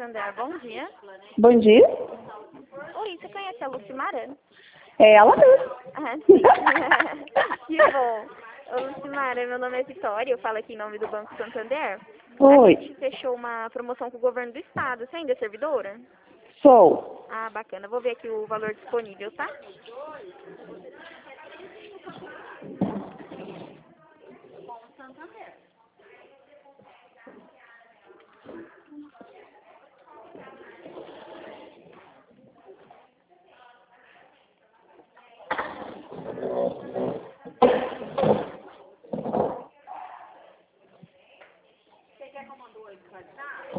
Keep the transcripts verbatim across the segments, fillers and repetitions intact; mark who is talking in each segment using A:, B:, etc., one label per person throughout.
A: Santander, bom dia.
B: Bom dia.
A: Oi, você conhece a Lucimara?
B: É ela mesmo.
A: Ah, sim. Que bom. Ô, Lucimara, meu nome é Vitória, eu falo aqui em nome do Banco Santander. A
B: Oi.
A: gente fechou uma promoção com o governo do estado. Você ainda é servidora?
B: Sou.
A: Ah, bacana. Vou ver aqui o valor disponível, tá? Você quer que eu mande o oi pro WhatsApp?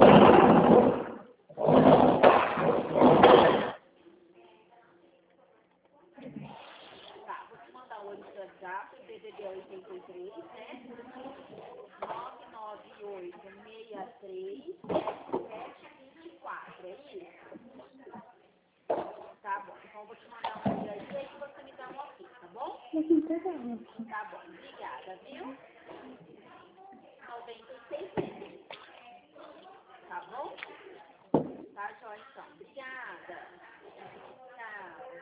A: Tá, vou te mandar o oi pro WhatsApp, D D D oitenta e três, né? nove nove oito seis três sete dois quatro, é isso? Tá bom, então eu vou te mandar um oi aí, aí você me dá um ok, tá bom? Tá bom, obrigada, viu? noventa e seis, tá bom? Tá, joia, então. Obrigada. Tchau.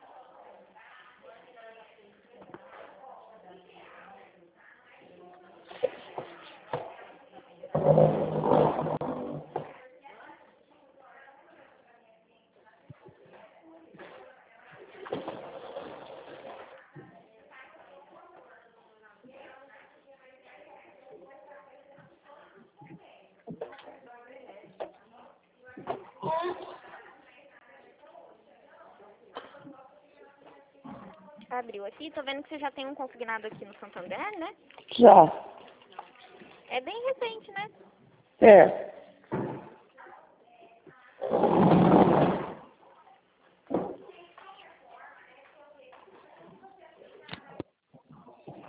A: Abriu aqui, tô vendo que você já tem um consignado aqui no Santander, né?
B: Já.
A: É bem recente, né?
B: É.